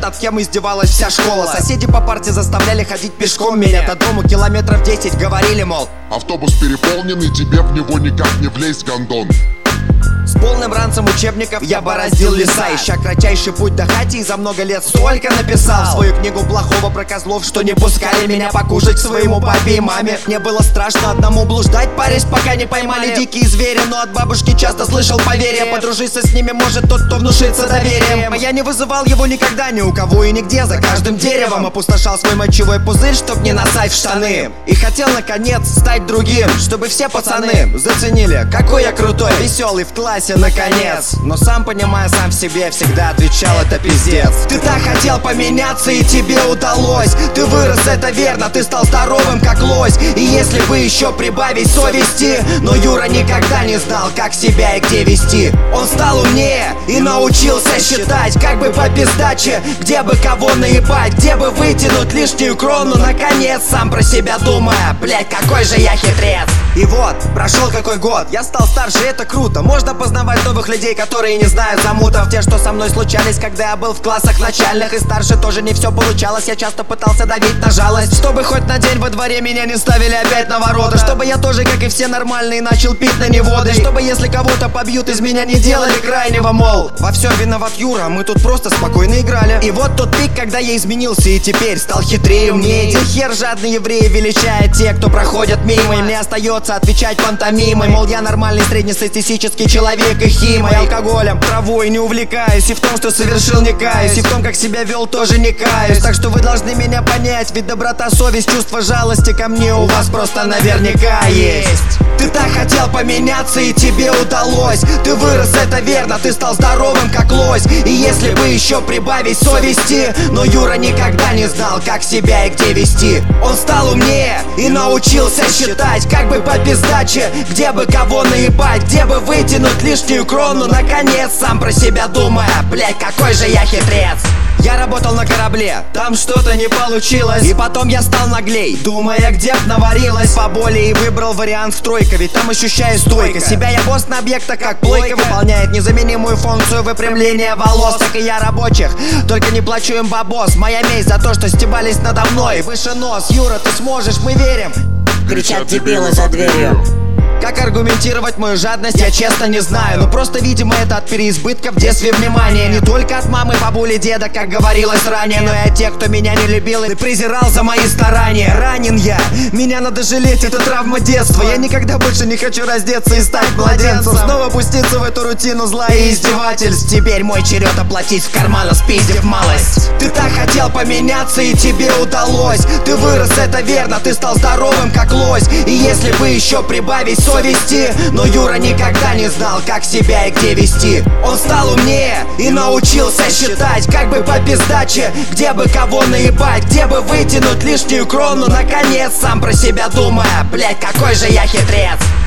над кем издевалась вся школа. Соседи по парте заставляли ходить пешком меня до дому километров 10, говорили, мол, автобус переполненный, тебе в него никак не влезть, гондон. С полным ранцем учебников я бороздил леса, ища кратчайший путь до хати, и за много лет столько написал свою книгу плохого про козлов, что не пускали меня покушать к своему папе и маме. Мне было страшно одному блуждать, парясь, пока не поймали дикие звери. Но от бабушки часто слышал поверье: подружиться с ними может тот, кто внушится доверием. Я не вызывал его никогда, ни у кого и нигде. За каждым деревом опустошал свой мочевой пузырь, чтоб не насать в штаны. И хотел наконец стать другим, чтобы все пацаны заценили, какой я крутой, веселый в классе наконец. Но сам понимая, сам в себе всегда отвечал: это пиздец. Ты так хотел поменяться, и тебе удалось. Ты вырос, это верно, ты стал здоровым как лось. И если бы еще прибавить совести, но Юра никогда не знал, как себя и где вести. Он стал умнее и научился считать, как бы по пиздаче, где бы кого наебать, где бы вытянуть лишнюю крону. Наконец, сам про себя думая: блять, какой же я хитрец. И вот, прошел какой год, я стал старше, это круто. Можно познавать новых людей, которые не знают замутов. Те, что со мной случались, когда я был в классах начальных и старше, тоже не все получалось. Я часто пытался давить на жалость, чтобы хоть на день во дворе меня не ставили опять на ворота. Чтобы я тоже, как и все нормальные, начал пить на неводы. Чтобы если кого-то побьют, из меня не делали крайнего, мол, во всем виноват Юра, мы тут просто спокойно играли. И вот тот пик, когда я изменился и теперь стал хитрее, умнее. Где хер жадные евреи величают те, кто проходят мимо. И мне остается отвечать пантомимой, мол, я нормальный среднестатистический человек и химой. Алкоголем, травой не увлекаюсь, и в том, что совершил, не каюсь, и в том, как себя вел, тоже не каюсь. Так что вы должны меня понять, ведь доброта, совесть, чувство жалости ко мне у вас просто наверняка есть. Ты так хотел поменяться, и тебе удалось. Ты вырос, это верно, ты стал здоровым как лось. И если бы еще прибавить совести, но Юра никогда не знал, как себя и где вести. Он стал умнее и научился считать, как бы по пиздаче, где бы кого наебать, где бы вытянуть лишнюю крону. Наконец, сам про себя думая: блять, какой же я хитрец. Я работал на корабле, там что-то не получилось. И потом я стал наглей, думая, где б наварилось поболее. И выбрал вариант стройка, ведь там ощущаю стойко. Себя я босс на объекта, как плойка, выполняет незаменимую функцию выпрямления волос. Так и я рабочих, только не плачу им бабос. Моя месть за то, что стебались надо мной. Выше нос, Юра, ты сможешь, мы верим, кричат дебилы за дверью. Как аргументировать мою жадность, я честно не знаю. Но просто, видимо, это от переизбытка в детстве внимания. Не только от мамы, бабули, деда, как говорилось ранее, но и от тех, кто меня не любил и презирал за мои старания. Ранен я, меня надо жалеть, это травма детства. Я никогда больше не хочу раздеться и стать младенцем. Снова пуститься в эту рутину зла и издевательств. Теперь мой черед оплатить в карман, спиздив малость. Ты так хотел поменяться, и тебе удалось. Ты вырос, это верно, ты стал здоровым как лось. И если бы еще прибавить совести, но Юра никогда не знал, как себя и где вести. Он стал умнее и научился считать, как бы по пиздаче, где бы кого наебать, где бы вытянуть лишнюю крону. Наконец, сам про себя думая: блять, какой же я хитрец.